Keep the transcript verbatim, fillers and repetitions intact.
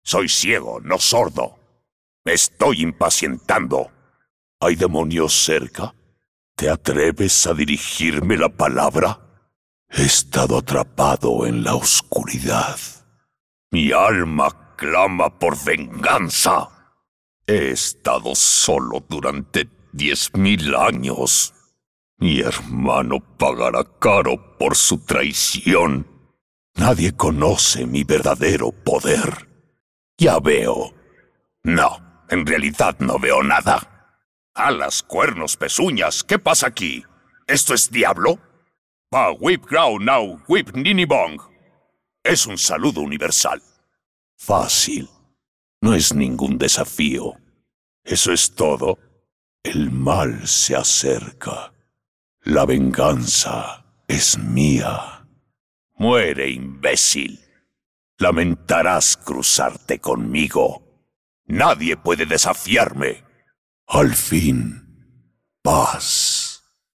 Soy ciego, no sordo. Me estoy impacientando. ¿Hay demonios cerca? ¿Te atreves a dirigirme la palabra? He estado atrapado en la oscuridad. Mi alma clama por venganza. He estado solo durante diez mil años. Mi hermano pagará caro por su traición. Nadie conoce mi verdadero poder. Ya veo. No, en realidad no veo nada. Alas, cuernos, pezuñas, ¿qué pasa aquí? ¿Esto es diablo? Pa whip grau now whip ninibong. Es un saludo universal. Fácil. No es ningún desafío. Eso es todo. El mal se acerca. La venganza es mía. Muere, imbécil. Lamentarás cruzarte conmigo. Nadie puede desafiarme. Al fin, paz.